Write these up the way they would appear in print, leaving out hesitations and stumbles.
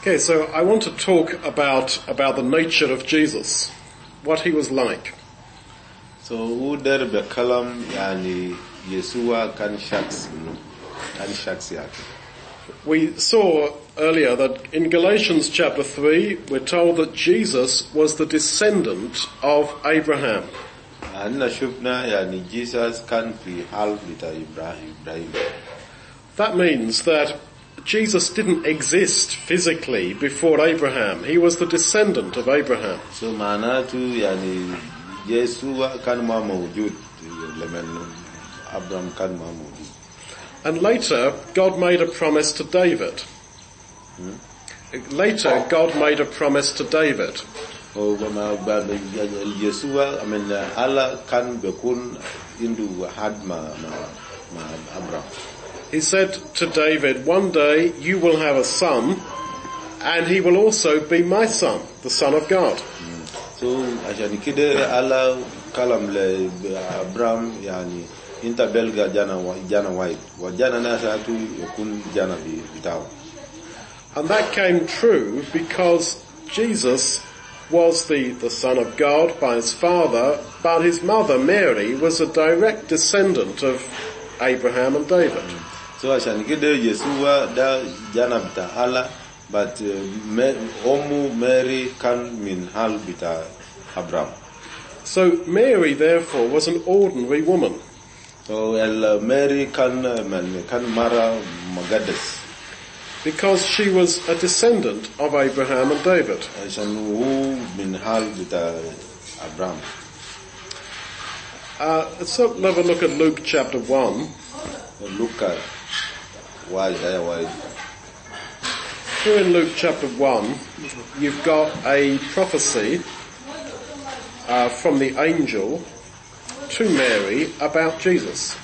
Okay, so I want to talk about the nature of Jesus, what he was like. So udar bekalam yani Yesua kan shaks yake. We saw earlier that in Galatians chapter 3, we're told that Jesus was the descendant of Abraham. Anna shubna yani Jesus kan fi hal bita Ibrahim. That means that Jesus didn't exist physically before Abraham. He was the descendant of Abraham. So maana tu yani Yesua kan ma mawjud lemen Abraham kan ma mawjud. And later, God made a promise to David. Later, God made a promise to David. Oh, Yesua, I mean, Allah kan bekun indu had ma Abraham. He said to David, one day you will have a son, and he will also be my son, the Son of God. So, ashani kide Allah kalam le Abraham, yani, inta belga jana white, wa jana nasa tu yakun jana bitao. And that came true because Jesus was the Son of God by his father, but his mother Mary was a direct descendant of Abraham and David. So ashan kide Yesua da jana bita Allah, but omu Mary kan min hal bita Abraham. So Mary therefore was an ordinary woman. So Mary kan mara magades. Because she was a descendant of Abraham and David. Ashan hu min hal bita Abraham. Let's have a look at Luke chapter 1. Look at why. Here in Luke chapter 1, you've got a prophecy from the angel to Mary about Jesus.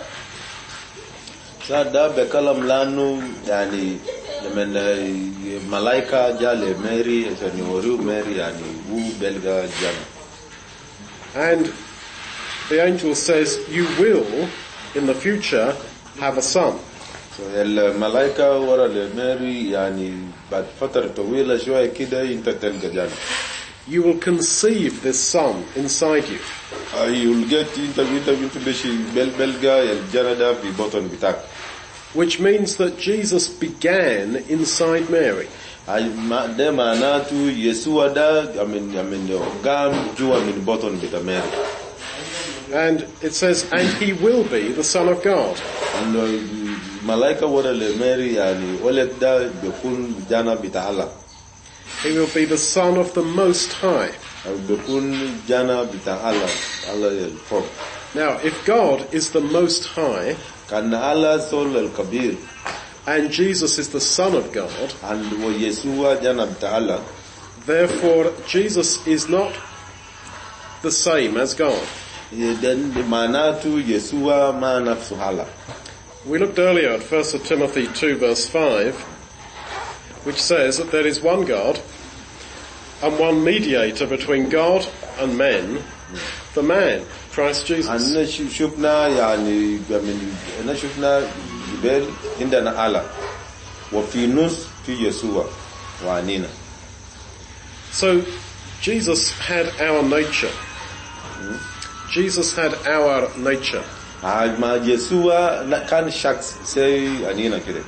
Sada bekalam lanu yani lemen malaika jale Mary yani oru Mary yani wu belga jana. And the angel says, you will, in the future, have a son. So el malaika wara le Mary yani bad fatar tawila shوية kida inta telga jana. You will conceive this son inside you. You'll get inta beshi belga el jana da bi bottom bitak. Which means that Jesus began inside Mary. Ay de manatu Yesua da amen gam juwa min bottom bita Mary. And it says, and he will be the Son of God. And malaika wara le Mary yani olet da bekun jana bita Allah. He will be the Son of the Most High. Bekun jana bita Allah el form. Now, if God is the Most High, Kan Allah sol el kabir, and Jesus is the Son of God, and Yesua jana bita Allah, therefore Jesus is not the same as God. Then manatu Yesua ma nafsu hala. We looked earlier at 1 Timothy 2 verse 5, which says that there is one God and one mediator between God and men, the man, Christ Jesus. Anna shufna yani anna shufna bel indana Allah wa fi nus fi Yesua wa anina. So Jesus had our nature. Jesus had our nature. Ma Yesua kan shaks say anina kire.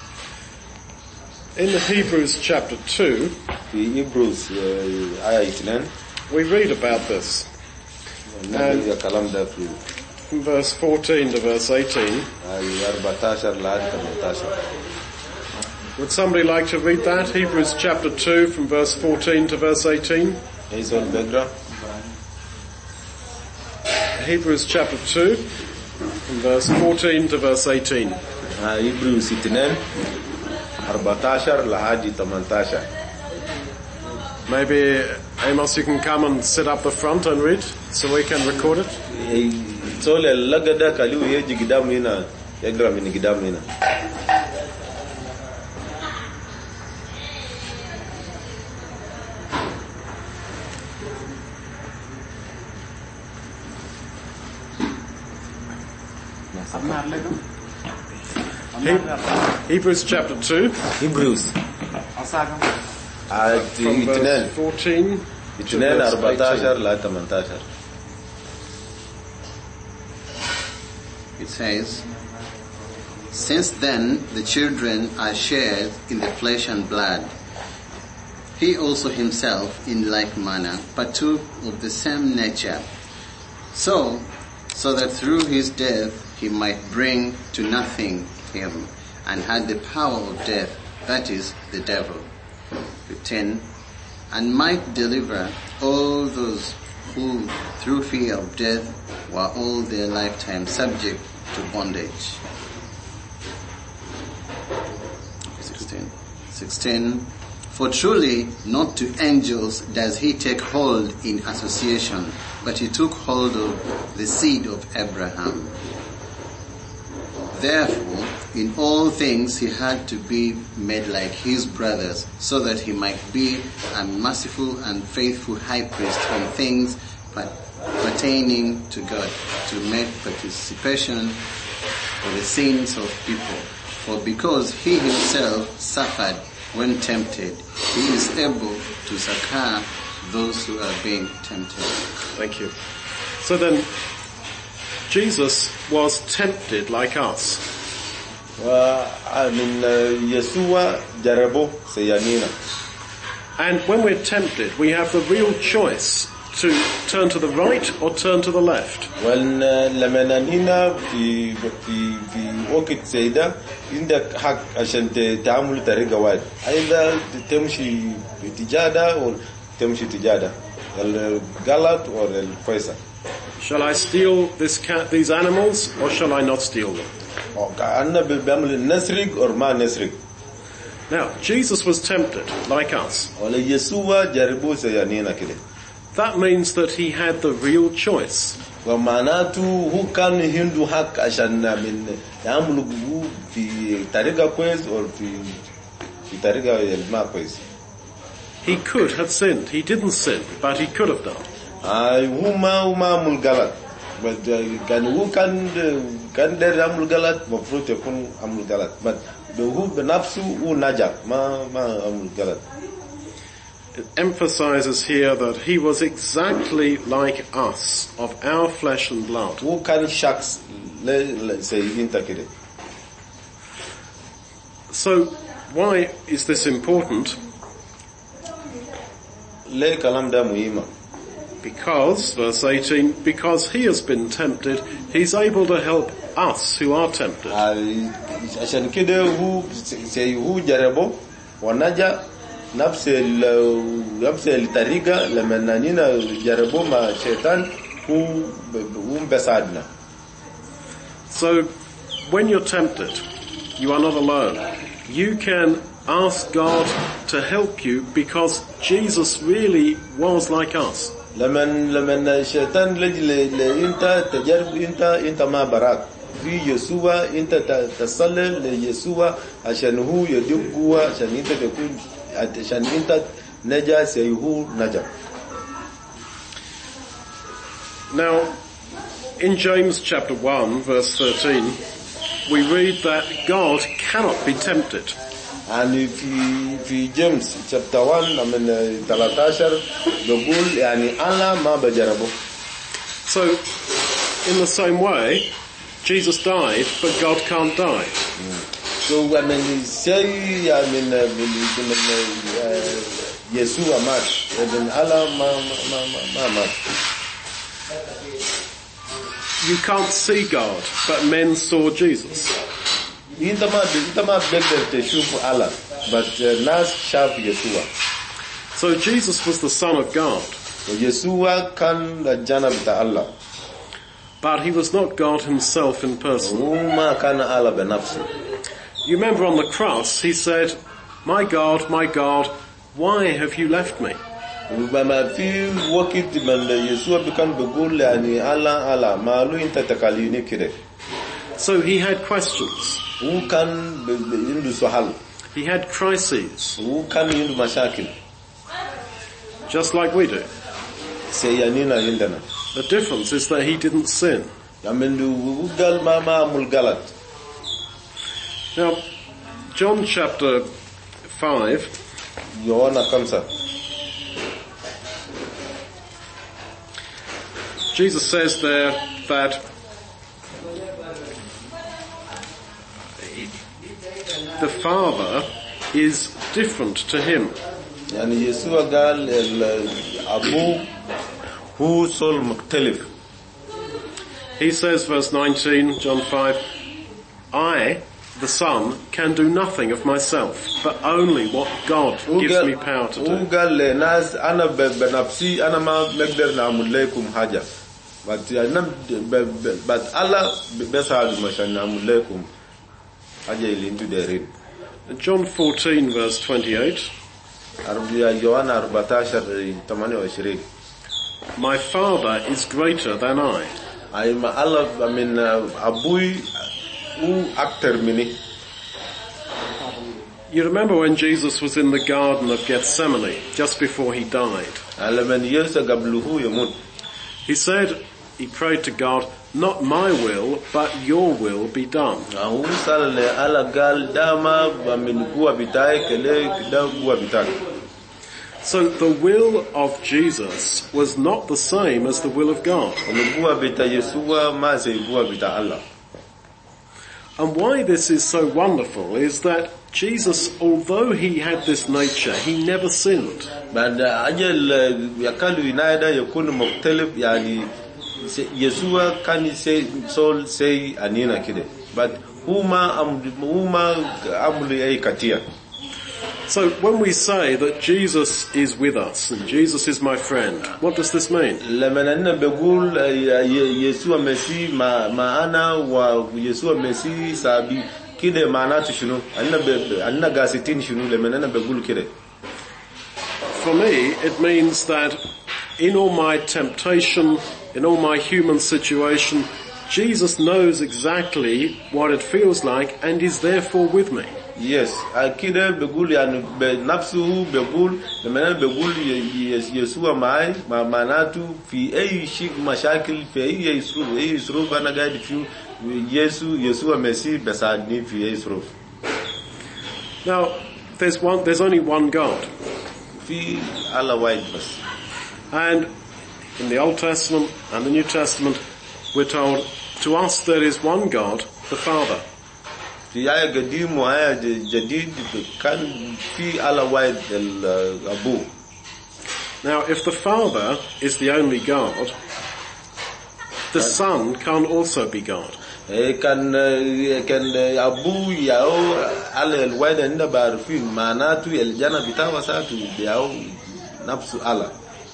In Hebrews chapter 2, Hebrews ayah 9, we read about this. And from verse 14 to verse 18. Would somebody like to read that? Hebrews chapter 2 from verse 14 to verse 18. Hebrews chapter 2 from verse 14 to verse 18. Hebrews 2 14 lahadi 18. Maybe Amos, you can come and sit up the front and read so we can record it. So le lagada kaliu yeji gidamu ina yagra mini gidamu ina. Hebrews chapter 2. Hebrews from verse 14 to verse 18. It says, "Since then the children are shared in the flesh and blood, he also himself in like manner partook of the same nature, so that through his death he might bring to nothing him and had the power of death, that is, the devil." 15. "And might deliver all those who through fear of death were all their lifetime subject to bondage." 16. "For truly not to angels does he take hold in association, but he took hold of the seed of Abraham. Therefore, in all things he had to be made like his brothers, so that he might be a merciful and faithful high priest in things pertaining to God, to make participation for the sins of people. For because he himself suffered when tempted, he is able to succor those who are being tempted." Thank you. So then, Jesus was tempted like us. Yeshua jarabo sayanina. And when we're tempted, we have the real choice to turn to the right or turn to the left. لمنانينا في وقت سيدا عندك حق عشان تعمل طريقة واحد، أيضا تمشي بتجادة أو تمشي تجادة الغلط أو الفيصل. Shall I steal these animals or shall I not steal them? أنا بعمل نسرق أو ما نسرق. Now, Jesus was tempted like us. ولا يسوع جربوا سيانينا كده. That means that he had the real choice. ومعناته هو كان عنده حق عشان من يعمل في طريقة كويس أو في طريقة ما كويس. He could have sinned. He didn't sin, but he could have done. هو ما عمل غلط. كان هو كان داير يعمل غلط، مفروض يكون عمل غلط. هو بنفسه هو نجا ما عمل غلط. It emphasizes here that he was exactly like us, of our flesh and blood. هو كان شخص زي انت كده. So why is this important? ليه كلام ده مهم؟ Because, verse 18, because he has been tempted, he's able to help us who are tempted. عشان كده هو جربه ونجا نفس الطريقة لما نانينا جربوا مع الشيطان هو بساعدنا. So when you're tempted, you are not alone. You can ask God to help you because Jesus really was like us. لما الشيطان لجي انت تجرب انت ما براك في يسوع انت تصلي ليسوع عشان هو يديك قوة عشان انت تكون عشان انت نجا سيهو نجا. Now, in James chapter 1 verse 13, we read that God cannot be tempted. يعني في جيمس chapter 1 من 13 بقول يعني أنا ما بجربه. So, in the same way, Jesus died, but God can't die. So when we say من يسوع مات، من الله ما مات. You can't see God, but men saw Jesus. انت ما بتقدر تشوف الله، but ناس شاف يسوع. So Jesus was the Son of God. يسوع كان الجنة بتاع الله. But he was not God himself in person. وما كان الله بنفسه. You remember on the cross, he said, my God, why have you left me? وما في وقت من يسوع كان بيقول يعني الله ما له انت تكاليني كده. So he had questions. وكان عنده سؤال. He had crises. وكان عنده مشاكل. Just like we do. سيانينا عندنا. The difference is that he didn't sin. يعملوا قال ما عمل غلط. Now, John chapter 5, Yohana 5. Jesus says there that the Father is different to him. يعني يسوع قال الأبو هو صول مختلف. He says, verse 19, John 5, I, the Son, can do nothing of myself, but only what God gives me power to do. هو قال للناس أنا بنفسي أنا ما بقدر نعمل لكم حاجة. But Allah بيساعد مشان نعمل لكم حاجة اللي انتو دايرين. John 14, verse 28. يوحنا 14:28. My Father is greater than I. أي ما الله من أبوي هو أكتر مني. You remember when Jesus was in the Garden of Gethsemane, just before he died. لمن يسوع قبله يموت. He said, he prayed to God, not my will, but your will be done. هو سأل الله قال داما من قوة بتاعي كله كده قوة بتاعي. So the will of Jesus was not the same as the will of God. القوة بتاع يسوع ما زي القوة بتاع الله. And why this is so wonderful is that Jesus, although he had this nature, he never sinned. بعد أجل يكالو ينايدا يكون مختلف يعني يسوع كان say أنينا كده. But هما عملوا أي كتير. So when we say that Jesus is with us and Jesus is my friend, what does this mean? لما أنا بقول يسوع مسيح معنا ويسوع مسيح سابي كده معناته شنو؟ أنا قاستين شنو لما أنا بقول كده؟ For me, it means that in all my temptation, in all my human situation, Jesus knows exactly what it feels like and is therefore with me. Yes, كده بقول يعني بنفسه بقول لما أنا بقول يسوع معي معناته في أي شيء مشاكل في أي ظروف أنا قاعد فيه يسوع مسيح بساعدني في أي ظروف. Now, there's only one God. في الله واحد بس. And in the Old Testament and the New Testament, we're told to us there is one God, the Father. في آية قديم وآية جديد كان في الله واحد الأبو. Now, if the Father is the only God, the Son can't also be God. كان أبو ياو على الواحد عندنا بعرفين معناته الجنة بتاعه ساعته ياو نفس الله.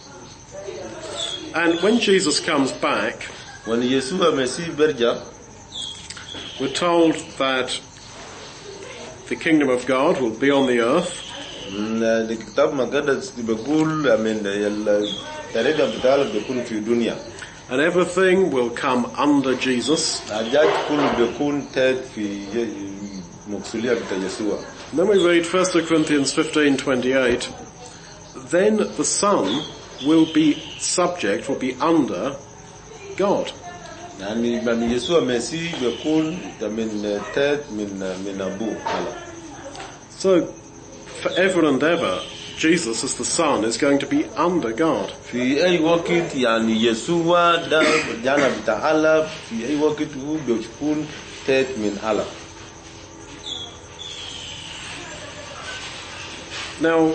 And when Jesus comes back, when يسوع مسيح برجع, we're told that the kingdom of God will be on the earth. الكتاب المقدس بيقول من الطريقة بتاعه بيكون في الدنيا. And everything will come under Jesus. الحاجات كله بيكون تحت في مقصولية بتاع يسوع. Then we read 1 Corinthians 15:28. Then the Son will be under God. يعني من يسوع مسيح بيكون من تحت من أبوه الله. So forever and ever, Jesus as the Son is going to be under God. في أي وقت يعني يسوع ده جانا بتاع الله في أي وقت هو بيكون تحت من الله. Now,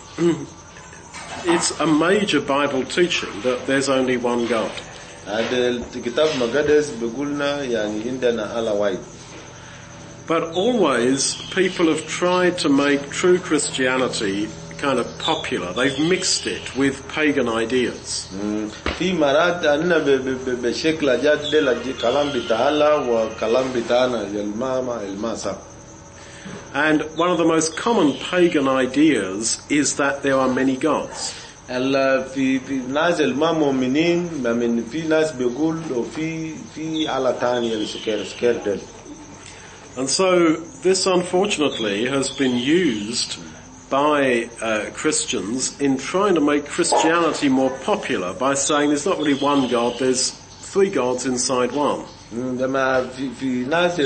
it's a major Bible teaching that there's only one God. هذا الكتاب المقدس بيقولنا يعني عندنا الله واحد. But always people have tried to make true Christianity kind of popular. They've mixed it with pagan ideas. في مرات أننا بشكل جاد كلام بتاع الله وكلام بتاعنا الماسا. And one of the most common pagan ideas is that there are many gods. في ناس المؤمنين من في ناس بيقول في على ثاني السكر. And so this unfortunately has been used by Christians in trying to make Christianity more popular by saying there's not really one God, there's three gods inside one. لما في ناس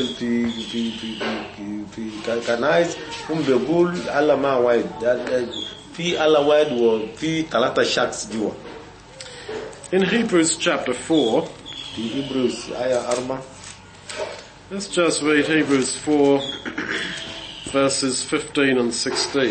في كنايس هم بيقول الله ما واحد في الله واحد وفي 3 شخص جوا. In Hebrews chapter 4, في إبروس آية 4. let's just read Hebrews 4 verses 15 and 16.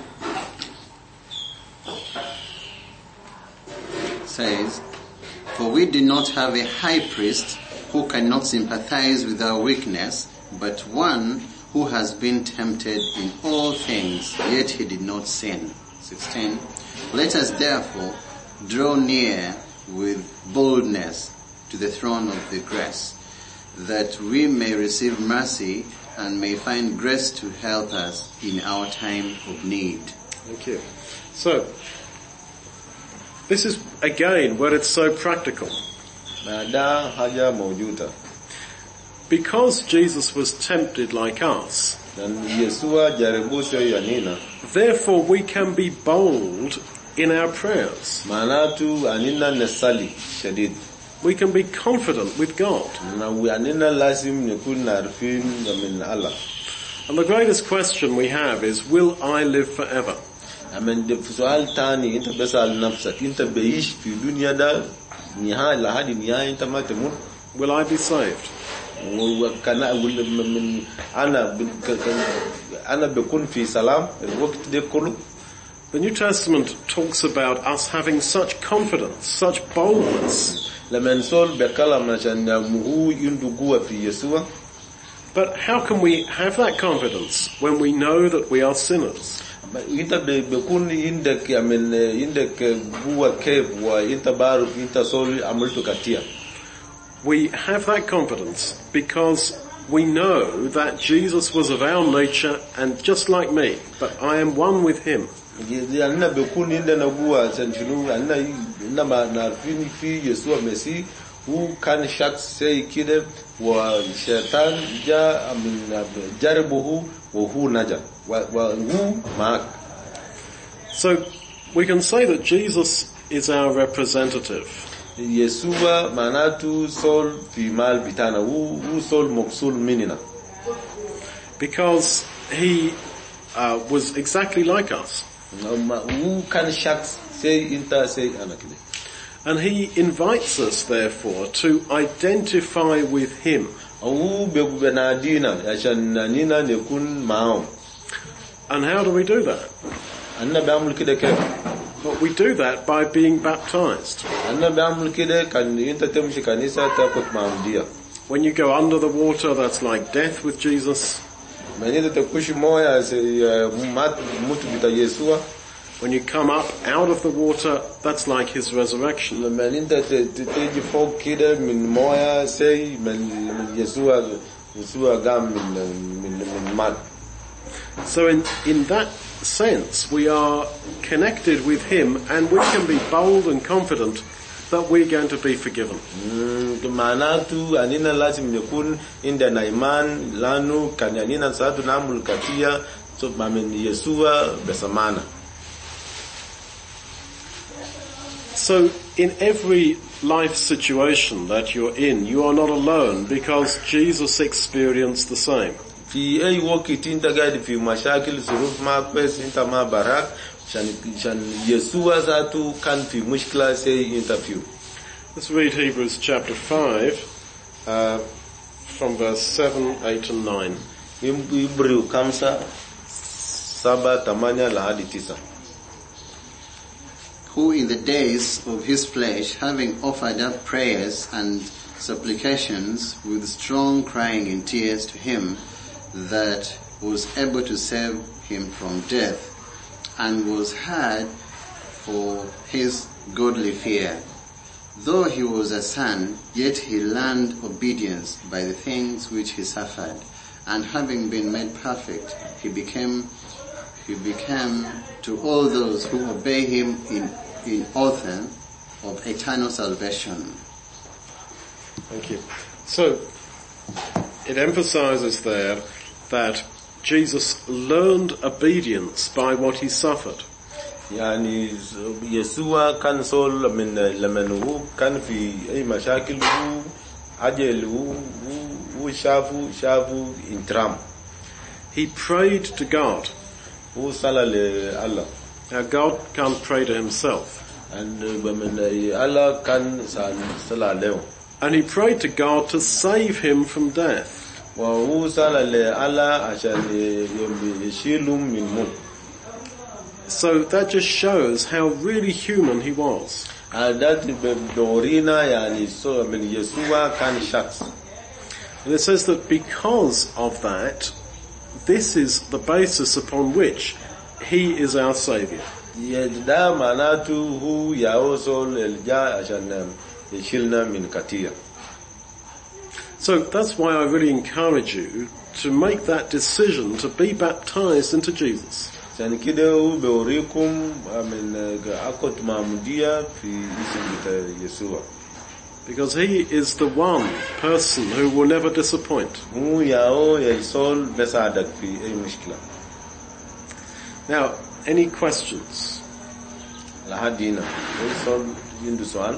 Says, "For we do not have a high priest who cannot sympathize with our weakness, but one who has been tempted in all things, yet he did not sin." 16. "Let us therefore draw near with boldness to the throne of the grace, that we may receive mercy and may find grace to help us in our time of need." Thank you. So, this is again where it's so practical. ده حاجة موجودة. Because Jesus was tempted like us, Dan Yesua jaribu sio yanina. therefore we can be bold in our prayers. Maanatu anina nesali shadid. We can be confident with God. Na anina lazim nikun narfin min Allah. And the greatest question we have is, will I live forever? Amen. De sual tani inta besal nafsak inta beish fi dunya da nihaya lahadi nihaya inta ma temut. Will I be saved? وكان من أنا بكون في سلام الوقت ده كله. The New Testament talks about us having such confidence, such boldness. لما نسول بكلام عشان هو عنده قوة في يسوع. But how can we have that confidence when we know that we are sinners? أنت بكون عندك عندك قوة كيف وأنت بعرف أنت سول عملته كتير. We have that confidence because we know that Jesus was of our nature and just like me, but I am one with him. أنا بكون عندنا قوة عشان شنو أنا ما نعرفين في يسوع مسيح هو كان شخص زي كده والشيطان جاء من جربه وهو نجا وهو معك. So we can say that Jesus is our representative. Yesua manatu sol fi mal bitana hu sol moksul minina. Because he was exactly like us. Hu kan shaks say inta say anakile. And he invites us therefore to identify with him. Hu bebenadina yashan nina ne kun mao. And how do we do that? Anna bamul kide kef. Well, we do that by being baptized. When you go under the water, that's like death with Jesus. When you come up out of the water, that's like his resurrection. So in that sense, we are connected with him and we can be bold and confident that we're going to be forgiven. Maanatu anina lazim yakun inda na iman lanu kanyanina saatu namul katia so mamen Yesua besamana. So in every life situation that you're in, you are not alone because Jesus experienced the same. في أي وقت أنت قاعد في مشاكل ظروف ما كويس أنت ما براك عشان يسوع ذاته كان في مشكلة سي أنت فيه. Let's read Hebrews chapter 5 from verse 7, 8 and 9. Hebrew 5, 7, 8 lahadi 9. Who in the days of his flesh, having offered up prayers and supplications with strong crying in tears to him that was able to save him from death, and was heard for his godly fear. Though he was a son, yet he learned obedience by the things which he suffered, and having been made perfect, he became to all those who obey him in author of eternal salvation. Thank you. So, it emphasizes there that Jesus learned obedience by what he suffered. يعني يسوع كان صول من لما هو كان في أي مشاكل هو ajel u shafu intram. He prayed to God. U sala le Allah. Now God can't pray to himself. And Allah kan sala leo. And he prayed to God to save him from death. Wa u sala le Allah ashan yeshilum min mut. So that just shows how really human he was. That dorina yani so Yeshua kan shaks. And it says that because of that, this is the basis upon which he is our Saviour. Yeda manatu hu yaosol elja ashan yeshilna min katir. So that's why I really encourage you to make that decision to be baptized into Jesus. Sanikideu beorikum akot mamudia fi isim Yeshua. Because he is the one person who will never disappoint. Mu yao yesol besadak fi mushkila. Now, any questions? Lahadina. Yesol yindu soal.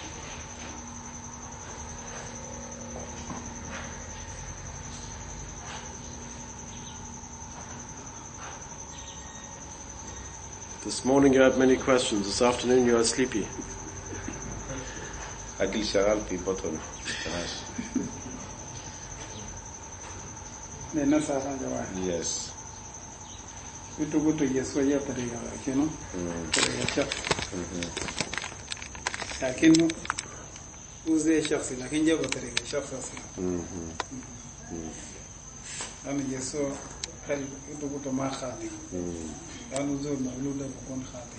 This morning you had many questions. This afternoon you are sleepy. Agil shagal pi botol. Yes. Itu butuh Yesus ya perega, kino? Perega cak. Lakin uze shakhsi, lakin jago perega shakhsi. Anu Yesus hal itu butuh ma khati. Anu zul mauluda bukun khati.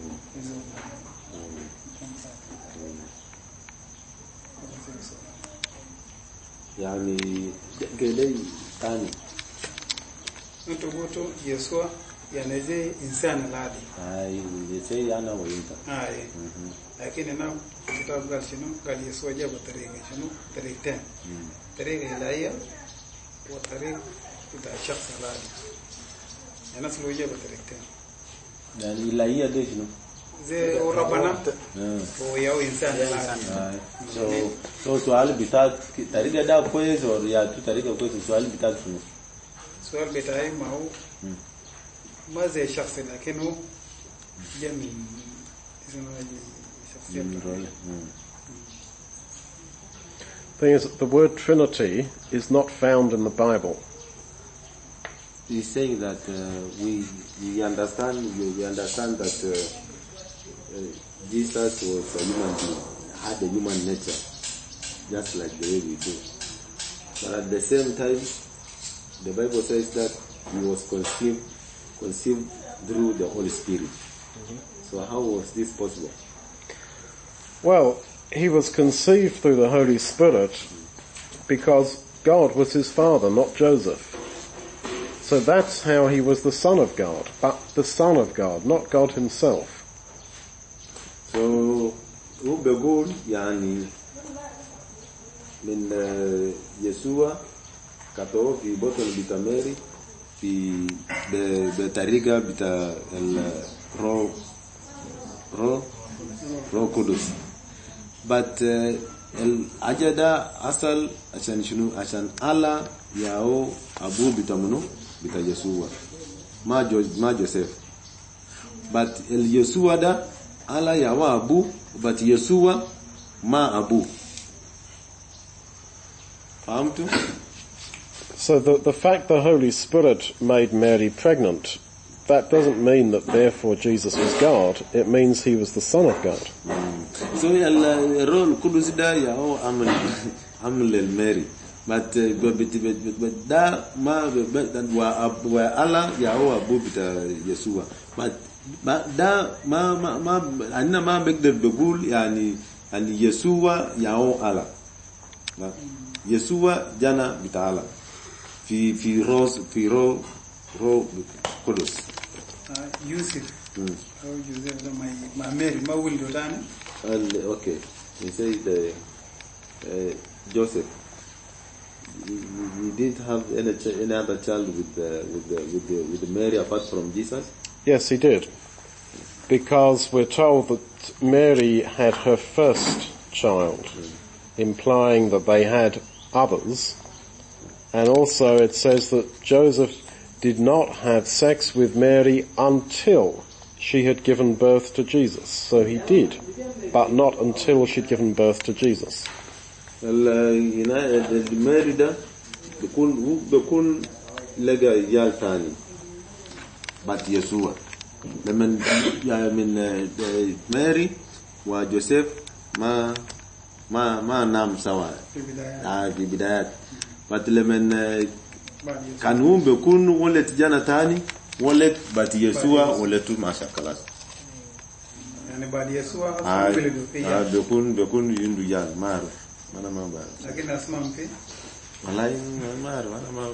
يعني قلي ثاني انتو قلتوا يسوع يعني زي انسان العادي زي انا وانت لكن انا الكتاب قال شنو؟ قال يسوع جاب طريقه شنو؟ طريقتين طريقه الهيه وطريق بتاع الشخص العادي يعني نفس جاب طريقتين يعني الهيه دي شنو؟ زي ربنا هو يو انسان العادي so swali bitat tariga da kwezi or ya tu tariga kwezi swali bitat شنو سؤال بتاعي ما هو ما زي شخص لكنه جميل شخصية thing is, the word Trinity is not found in the Bible. He's saying that we understand that Jesus was a human being, had a human nature, just like the way we do. But at the same time, the Bible says that he was conceived through the Holy Spirit. So how was this possible? Well, he was conceived through the Holy Spirit because God was his father, not Joseph. So that's how he was the Son of God, but the Son of God, not God himself. So, وبقول يعني من يسوع كتو في بطن بيتا ماري في بطريقة بيتا رو قدس. But الأجدة أصل عشان شنو؟ عشان الله ياو أبو بيتا منو؟ بيتا يسوع ما جوزيف. But اليسوع ده Allah yawa abu, but Yeshua ma abu. Fahamtu? So the fact the Holy Spirit made Mary pregnant, that doesn't mean that therefore Jesus was God. It means he was the Son of God. So الروح القدس ده ياو عمل Mary. But da ma wa Allah yawa abu bita Yeshua. But da ma anna ma بقدر بقول يعني يسوع ياو الله يسوع جانا بتاعلا في رو قدس يوسف أو يوسف ما ماري ما ولده تاني okay he said Joseph he didn't have any other child with Mary apart from Jesus. Yes, he did. Because we're told that Mary had her first child implying that they had others. And also it says that Joseph did not have sex with Mary until she had given birth to Jesus. So he did, but not until she'd given birth to Jesus. Mary da بكون لقى يال تاني بعد يسوع لمن من ماري وجوزيف ما نام سوا في بدايات بعد لمن كانوا بيكون ولد جانا تاني ولد بعد يسوع ولدوا ما شاء خلاص يعني بعد يسوع بيكون يندو يال ما أعرف أنا ما بعرف لكن أسمعهم فيه والله ما أعرف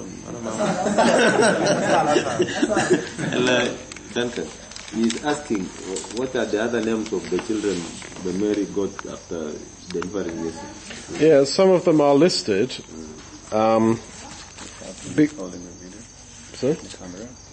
أنا Duncan, he's asking what are the other names of the children that Mary got after delivering Jesus? Yeah, some of them are listed. Sorry?